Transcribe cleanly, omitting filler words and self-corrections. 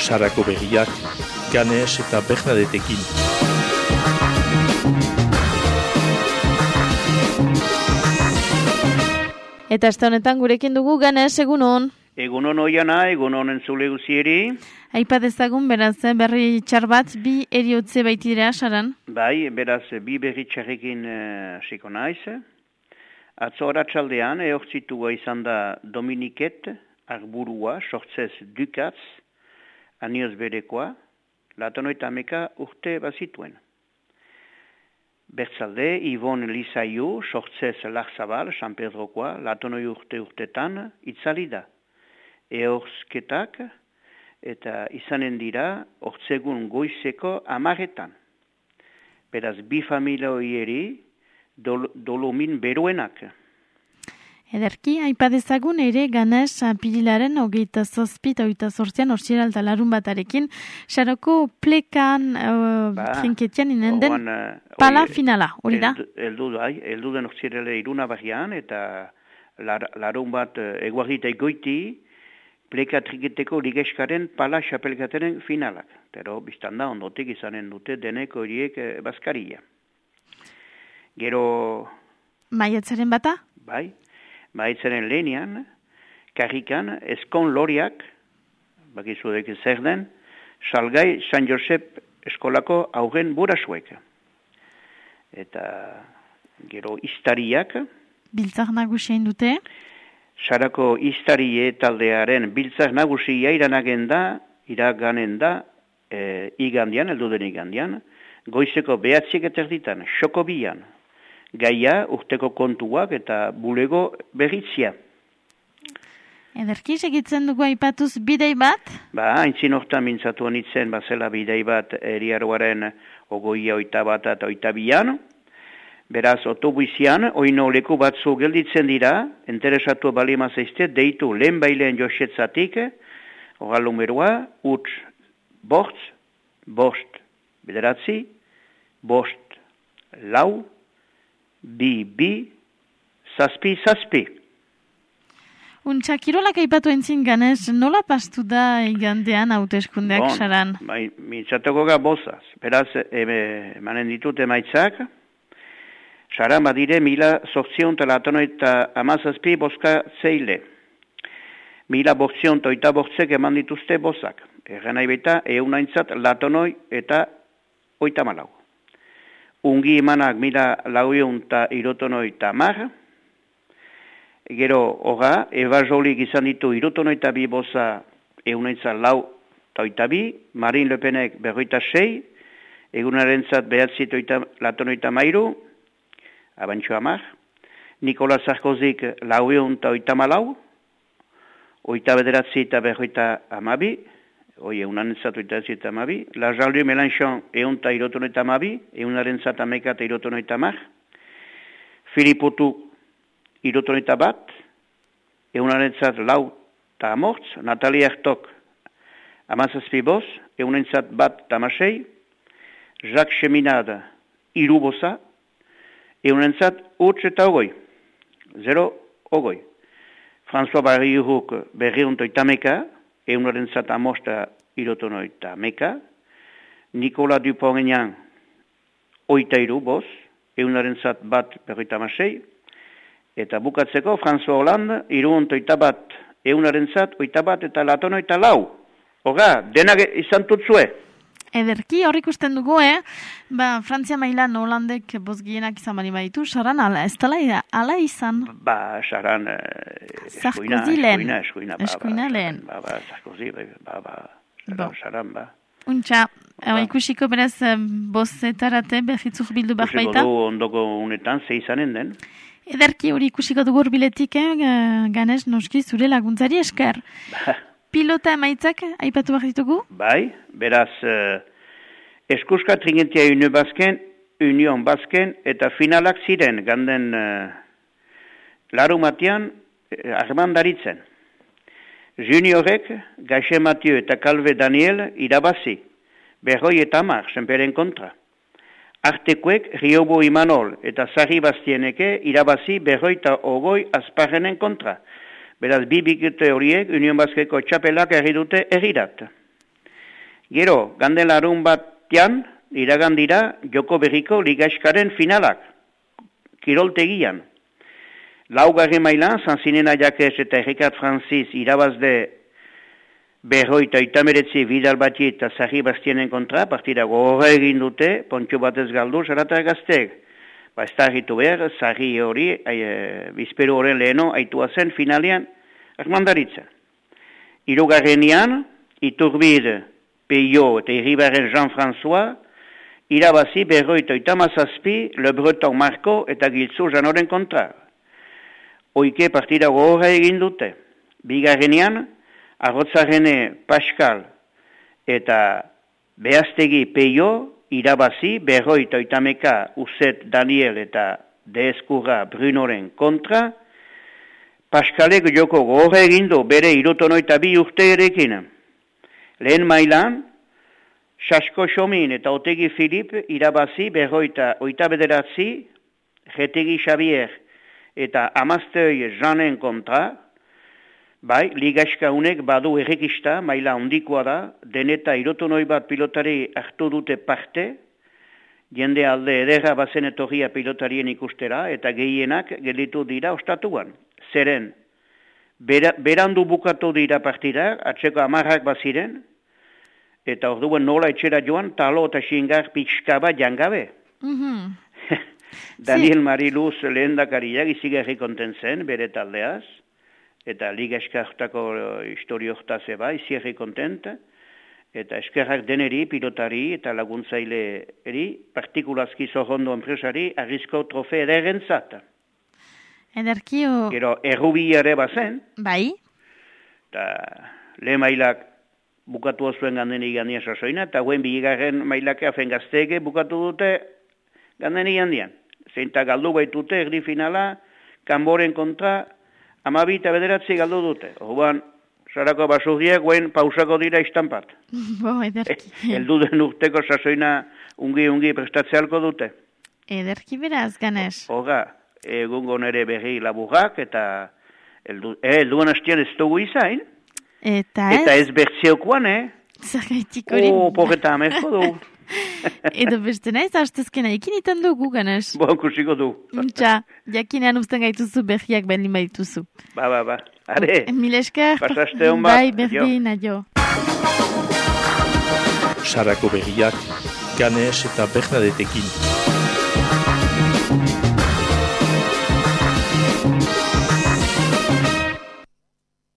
Sarako berriak, Ganes eta Bernadetekin. Eta aste honetan gurekin dugu Ganes, egunon. Egunon oiana, egunon entzule guzieri. Aipa dezagun, beraz, berri txar bat, bi eriotze baitira, Saran? Bai, beraz, bi berri txarrekin hasiko naiz. Atzo horatsaldean, ehortzitua izan da Dominiket, Arburua, sortzez Dukatz, anioz berekoa, latonoita meka urte bazituen. Bertzalde, Ibon Lizaiu, sortzez Larzabal, San Pedrokoa, latonoi urtetan, itzali da. Ehorzketak, eta izanen dira, ortzegun goizeko 10:00. Beraz, bi familia horieri, dolomin beruenak. Ederki, aipadezagun ere Ganes apirilaren 27-28 ortsiralta larun batarekin, Saroko plekan trinketian inenden pala finala, hori da? Eldu den ortsirale iruna barrian, eta larun bat eguarrita egoiti, pleka trinketeko ligeskaren pala xapelkateren finalak. Pero biztanda ondotik izanen dute deneko horiek bazkaria. Gero... Maiatzaren bata? Bai. Maiatzaren lehenian, karrikan, eskon loriak, bakizudek zer den, salgai San Josep eskolako aurren burasuek. Eta gero iztariak. Biltzak nagusien dute? Sarako iztarie taldearen biltzak nagusia iraganen da, igandian, elduden igandian, goizeko 9:00 xoko bian. Gaia, urteko kontuak eta bulego berritzia. Ederki, segitzen dugu aipatuz bidei bat? Haintzin hortan mintzatu honitzen, bazela bidei bat eriaroaren 21 eta 22. Beraz, otobuizian, oino leku batzu gelditzen dira, interesatu balima zaizte, deitu lehen baileen josetzatik, horal numeroa, utz, bost, bederatzi, bost, lau, bi, zazpi. Untxa, kirolak aipatu entzin Ganes, nola pastu da igandean hauteskundeak, Saran? Mintzatuko bozaz. Beraz, emanen ditut emaitzak, Saran badire 1817 bozka zeile. 1808 eman dituzte bozak. Erren nahi beta, eunaintzat latonoi eta 84. Ungi emanak 1970. Gero, hoga, ebazolik izan ditu 72 boza eunaintzat 4 Marine Le Penek 46, egunarentzat 9 latonoita mairu, abantxo amar, Nicolas Sarkozyk 984, 8 eta 52, hoi egunarentzat 8 la Jean-Luc Mélenchon 112, egunarentzat 11 Philippe Poutou 101, egunarentzat 4 Nathalie Ertok 17 boz, egunarentzat 1 Jacques Cheminade 3 boza, eunentzat utz eta 0 ogoi. François Barriuruk 230, eunarentzat 5 Nicolas Dupont-Aignan 83 boz, eunarentzat 156, eta bukatzeko François Hollande 301, eunarentzat 81 eta latonoita 4. Hoga, denak izan tutzue. Ederki, hor ikusten dugu, Frantzia mailan Holandek bozgienak izan bali baditu, Saran, ez tala ala izan? Saran, eskuina lehen. Sarkozy, Saran, Untxa, ikusiko beraz bozetarate behitzuk bildu bat baita? Ikusiko du ondoko unetan, ze izanen den. Ederki, hori ikusiko dugu urbiletik, Ganes, noski, zure laguntzari esker. Pilota emaitzak, aipatu behar ditugu? Bai, beraz, eskuska tringentia Union Basken, eta finalak ziren, ganden larumatian armandaritzen. Juniorek, Gaixe Mathieu eta Calve Daniel irabazi, 50 senperen kontra. Artekoek, Riobo Imanol eta Sarri Bastieneke irabazi 29 azparrenen kontra. Beraz, bi bikete horiek, Union Baskeko txapelak erri dute errirat. Gero, ganden larun batean, iragandira joko berriko ligaskaren finalak, kiroltegian. Laugarren mailan, Sanzinena Jakes eta Errikat Francis irabazde berroita itameretzi Vidal Bati eta Sarri Bastienen kontra, partida gogorra egin dute, pontxo batez galdu, Sarata gazteek. Ez da egitu behar, Sarri hori, bizperu horren leheno, aitua zen finalean, armandaritza. Hirugarrenean, Iturbide, Peio eta Irribarren Jean-François, irabazi berroita itamazazpi, Le Breton Marco eta Giltzu Janoren kontra. Oike partida gogorra egin dute. Bigarrenean, Arrotzarrene Pascal eta Beaztegi Peio irabazi berroita itameka Uzet Daniel eta Deeskurra Brunoren kontra. Pascalek joko gogorra egin du bere 72 urte erekin. Lehen mailan, Sasko Xomin eta Otegi Filip irabazi berroita oita bederatzi, Retegi Xavier eta Amaztei Janen kontra. Bai, ligaska unek badu errekista, maila ondikoa da, deneta 71 bat pilotari hartu dute parte, jende alde ederra bazen etorria pilotarien ikustera, eta gehienak gelditu dira ostatuan. Zeren, berandu bukatu dira partida, atzeko 10 baziren, eta orduan nola etxera joan, talo eta xingar pixkaba jangabe. Daniel Mariluz lehendakariak izigarri konten zen, bere taldeaz, eta ligaska hartako historio hortaz eba, izigarri kontent, eta eskerrak deneri, pilotari eta laguntzaile eri, partikulazki zorrondo enpresari, arrizko trofe ederren zata. Ederkio... Gero, errubiare bazen. Bai. Eta lehen mailak bukatu zuen gandeni gandia sasoina, eta guen bigarren mailake afen gaztege bukatu dute gandeni gandian. Zeinta galdu baitute, erdi finala, Kanboren kontra, 12 eta 9 galdu dute. Orduan, sarako basurdiak guen pausako dira istampat. Bo, ederki. Eldu den urteko sasoina ungi prestatzealko dute. Ederki beraz, Ganes. Horra, egungo nere berri laburrak, eta elduan hastian ez dugu izain. Eta ez bertzeukoan, Zer gaitik hori. Porreta amerko du. Edo beste naiz, hastezkena ikinetan dugu, Ganes. Bo, kusiko du. Txa, jakinean uzten gaituzu berriak bendin baituzu. Ba. Are. Mil esker. Pasaste hon bat. Bai, berdin, adio. Sarako berriak, Ganes eta Bernadettekin.